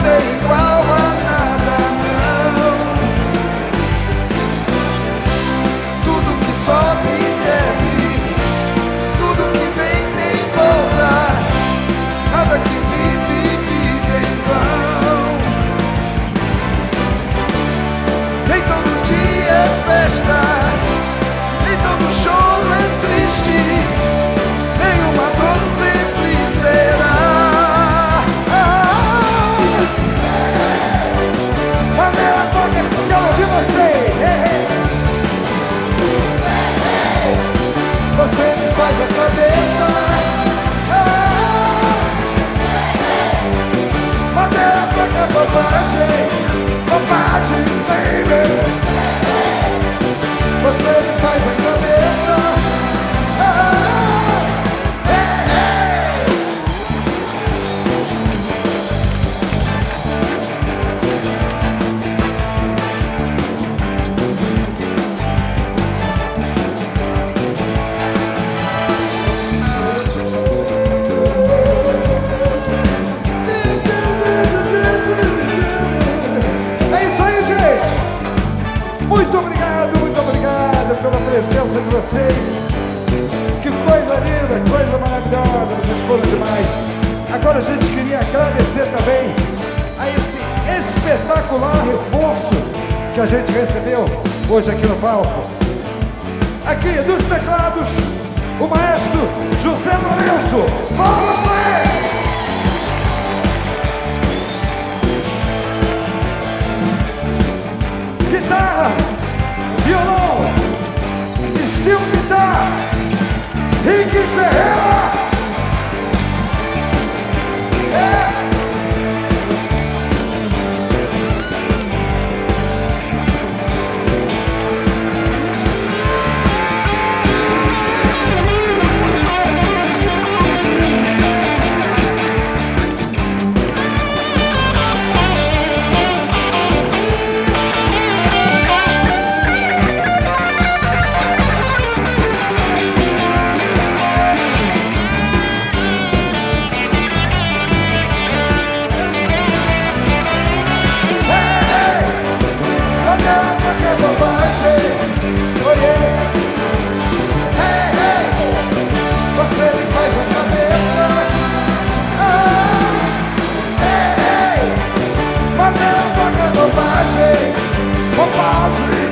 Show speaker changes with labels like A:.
A: tem igual a nada, não. Tudo que sobe e desce, tudo que vem tem volta, nada que vive, vive em vão. Nem todo dia é festa, nem todo choro é triste, nenhuma dor sempre será. Panela, toca, quero ouvir você. Você me faz a cabeça. Panela, toca, bobagem, bobagem, baby. Você me faz a cabeça. É isso aí, gente. Muito obrigado pela presença de vocês. Que coisa linda, coisa maravilhosa. Vocês foram demais. Agora a gente queria agradecer também a esse espetacular reforço que a gente recebeu hoje aqui no palco. Aqui nos teclados, o maestro José Lourenço. Palmas para ele! Guitarra, violão, steel guitar, Rick Ferreira. Você me faz a cabeça. Panela, toca, bobagem, bobagem.